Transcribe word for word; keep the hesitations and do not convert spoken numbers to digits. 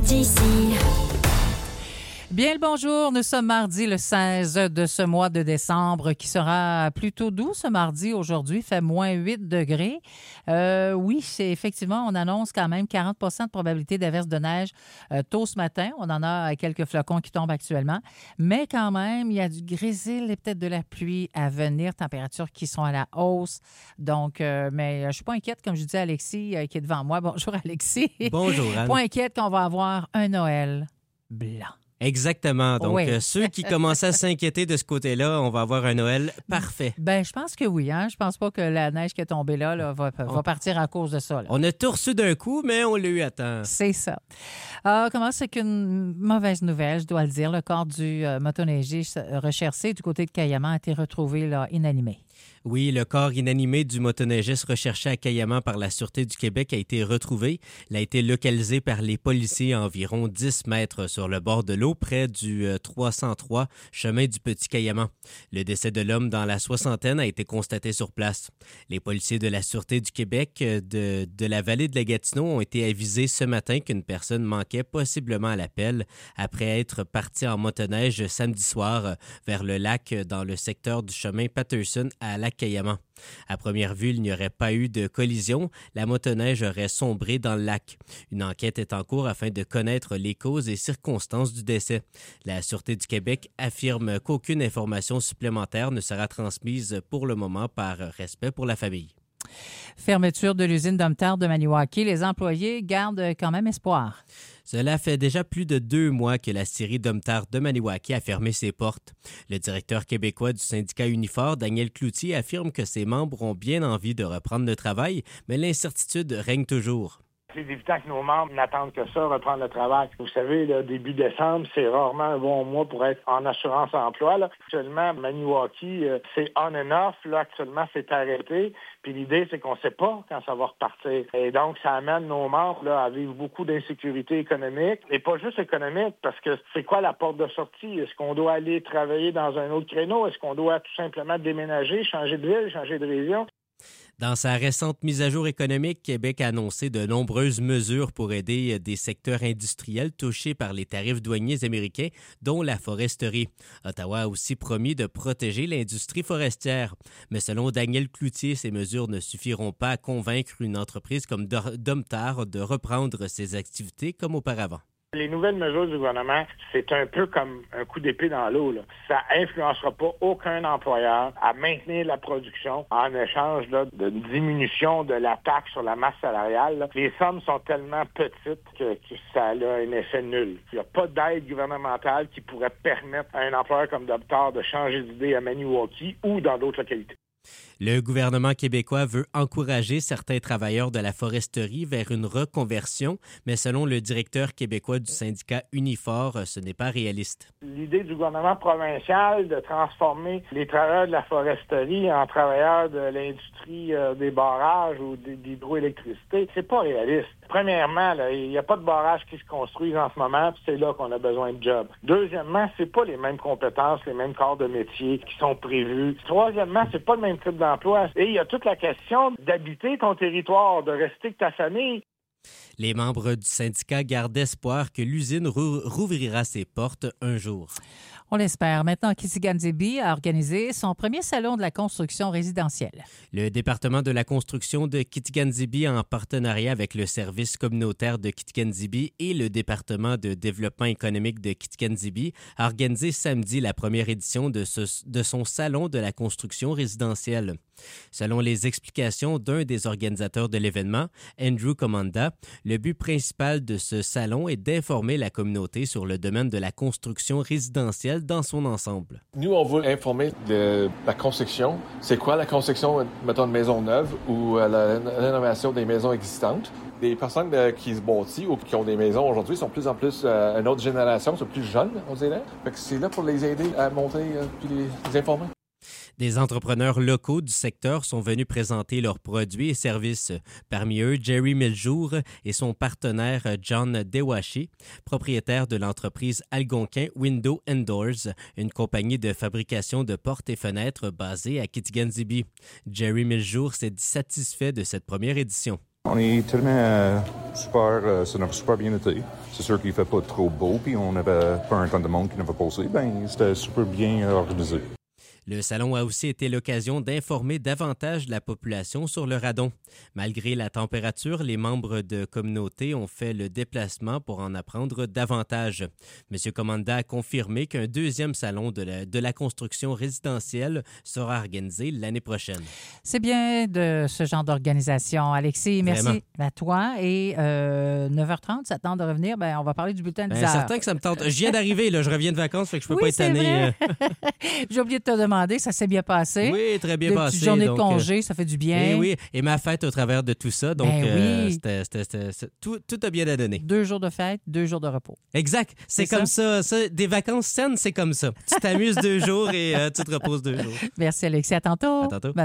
J C. Bien le bonjour, nous sommes mardi le seize de ce mois de décembre qui sera plutôt doux ce mardi. Aujourd'hui, il fait moins huit degrés. Euh, oui, c'est effectivement, on annonce quand même quarante pour cent de probabilité d'averse de neige euh, tôt ce matin. On en a quelques flocons qui tombent actuellement. Mais quand même, il y a du grésil et peut-être de la pluie à venir, températures qui sont à la hausse. Donc, euh, mais je ne suis pas inquiète, comme je dis à Alexis euh, qui est devant moi. Bonjour Alexis. Bonjour Anne. Pas inquiète qu'on va avoir un Noël blanc. Exactement. Donc, Oui. euh, ceux qui commençaient à s'inquiéter de ce côté-là, on va avoir un Noël parfait. Ben, je pense que oui. Hein? Je pense pas que la neige qui est tombée là, là va, va partir à cause de ça. Là. On a tout reçu d'un coup, mais on l'a eu à temps. C'est ça. Euh, on commence avec une mauvaise nouvelle, je dois le dire. Le corps du euh, motoneigiste recherché du côté de Cayamant a été retrouvé là, inanimé. Oui, le corps inanimé du motoneigiste recherché à Cayamant par la Sûreté du Québec a été retrouvé. Il a été localisé par les policiers à environ dix mètres sur le bord de l'eau, près du euh, trois cent trois chemin du Petit Cayamant. Le décès de l'homme dans la soixantaine a été constaté sur place. Les policiers de la Sûreté du Québec de, de la vallée de la Gatineau ont été avisés ce matin qu'une personne manquait possiblement à l'appel après être partie en motoneige samedi soir vers le lac dans le secteur du chemin Patterson à Lac-Cayamant. À première vue, il n'y aurait pas eu de collision. La motoneige aurait sombré dans le lac. Une enquête est en cours afin de connaître les causes et circonstances du décès. La Sûreté du Québec affirme qu'aucune information supplémentaire ne sera transmise pour le moment par respect pour la famille. Fermeture de l'usine Domtar de Maniwaki. Les employés gardent quand même espoir. Cela fait déjà plus de deux mois que la scierie Domtar de Maniwaki a fermé ses portes. Le directeur québécois du syndicat Unifor, Daniel Cloutier, affirme que ses membres ont bien envie de reprendre le travail, mais l'incertitude règne toujours. C'est évident que nos membres n'attendent que ça, reprendre le travail. Vous savez, le début décembre, c'est rarement un bon mois pour être en assurance emploi. Là. Actuellement, Maniwaki, euh, c'est on and off. Là, actuellement, c'est arrêté. Puis l'idée, c'est qu'on ne sait pas quand ça va repartir. Et donc, ça amène nos membres là, à vivre beaucoup d'insécurité économique. Et pas juste économique, parce que c'est quoi la porte de sortie? Est-ce qu'on doit aller travailler dans un autre créneau? Est-ce qu'on doit tout simplement déménager, changer de ville, changer de région? Dans sa récente mise à jour économique, Québec a annoncé de nombreuses mesures pour aider des secteurs industriels touchés par les tarifs douaniers américains, dont la foresterie. Ottawa a aussi promis de protéger l'industrie forestière. Mais selon Daniel Cloutier, ces mesures ne suffiront pas à convaincre une entreprise comme Domtar de reprendre ses activités comme auparavant. Les nouvelles mesures du gouvernement, c'est un peu comme un coup d'épée dans l'eau. Là. Ça influencera pas aucun employeur à maintenir la production en échange là, d'une diminution de la taxe sur la masse salariale. Là. Les sommes sont tellement petites que, que ça a un effet nul. Il n'y a pas d'aide gouvernementale qui pourrait permettre à un employeur comme Domtar de changer d'idée à Maniwaki ou dans d'autres localités. Le gouvernement québécois veut encourager certains travailleurs de la foresterie vers une reconversion, mais selon le directeur québécois du syndicat Unifor, ce n'est pas réaliste. L'idée du gouvernement provincial de transformer les travailleurs de la foresterie en travailleurs de l'industrie euh, des barrages ou d'hydroélectricité, c'est pas réaliste. Premièrement, là, il n'y a pas de barrages qui se construisent en ce moment, puis c'est là qu'on a besoin de jobs. Deuxièmement, c'est pas les mêmes compétences, les mêmes corps de métier qui sont prévus. Troisièmement, c'est pas le même type d'emploi. Et il y a toute la question d'habiter ton territoire, de rester avec ta famille. Les membres du syndicat gardent espoir que l'usine rou- rouvrira ses portes un jour. On l'espère. Maintenant, Kitigan-Zibi a organisé son premier salon de la construction résidentielle. Le département de la construction de Kitigan-Zibi, en partenariat avec le service communautaire de Kitigan-Zibi et le département de développement économique de Kitigan-Zibi, a organisé samedi la première édition de, ce, de son salon de la construction résidentielle. Selon les explications d'un des organisateurs de l'événement, Andrew Commanda, le but principal de ce salon est d'informer la communauté sur le domaine de la construction résidentielle dans son ensemble. Nous, on veut informer de la construction. C'est quoi la construction, mettons, de maisons neuves ou la rénovation des maisons existantes? Des personnes euh, qui se bâtissent ou qui ont des maisons aujourd'hui sont de plus en plus euh, une autre génération, sont plus jeunes, on dirait. Fait que c'est là pour les aider à monter euh, puis les, les informer. Des entrepreneurs locaux du secteur sont venus présenter leurs produits et services. Parmi eux, Jerry Miljour et son partenaire John Dewashi, propriétaire de l'entreprise Algonquin Window and Doors, une compagnie de fabrication de portes et fenêtres basée à Kitigan-Zibi. Jerry Miljour s'est dit satisfait de cette première édition. On est tellement euh, super, euh, ça n'a super bien été. C'est sûr qu'il ne fait pas trop beau, puis on n'avait pas un temps de monde qui n'avait passé. Ben, c'était super bien organisé. Le salon a aussi été l'occasion d'informer davantage la population sur le radon. Malgré la température, les membres de communauté ont fait le déplacement pour en apprendre davantage. M. Commanda a confirmé qu'un deuxième salon de la, de la construction résidentielle sera organisé l'année prochaine. C'est bien de ce genre d'organisation. Alexis, merci Vraiment. à toi. Et euh, neuf heures trente, ça te tente de revenir? Ben, on va parler du bulletin de dix Ben, heures. certain que ça me tente. Je viens d'arriver, là, je reviens de vacances, fait que je peux Oui, pas être c'est tanné. vrai. euh. J'ai oublié de te demander, ça s'est bien passé? Oui, très bien Des passé. petites journées donc, de congé, ça fait du bien. Et oui, et ma fête au travers de tout ça, donc Ben euh, oui. c'était, c'était, c'était- c'était- tout, tout a bien à donner. Deux jours de fête, deux jours de repos. Exact, c'est, C'est comme ça. ça. Des vacances saines, c'est comme ça. Tu t'amuses deux jours et euh, tu te reposes deux jours. Merci, Alexis. À tantôt. À tantôt.